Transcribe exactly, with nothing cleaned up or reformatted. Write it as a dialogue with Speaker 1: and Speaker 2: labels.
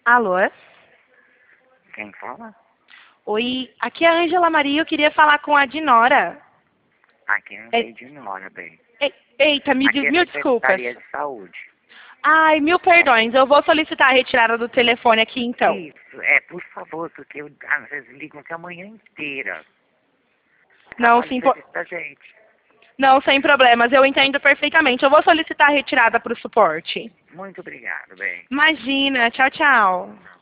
Speaker 1: Alô?
Speaker 2: Quem fala?
Speaker 1: Oi, aqui é a Ângela Maria, eu queria falar com a Dinora.
Speaker 2: Aqui não
Speaker 1: É-
Speaker 2: sei de nada, bem.
Speaker 1: E- Eita, me
Speaker 2: Aqui
Speaker 1: diz
Speaker 2: é
Speaker 1: mil desculpas.
Speaker 2: Secretaria de Saúde.
Speaker 1: Ai, mil perdões, eu vou solicitar a retirada do telefone aqui então.
Speaker 2: Isso, é, por favor, porque eu, às vezes ligam aqui a manhã inteira.
Speaker 1: Não,
Speaker 2: Trabalho
Speaker 1: sim, po-
Speaker 2: serviço da gente.
Speaker 1: não, sem problemas, eu entendo perfeitamente. Eu vou solicitar a retirada para o suporte.
Speaker 2: Muito obrigado, bem.
Speaker 1: Imagina, tchau, tchau.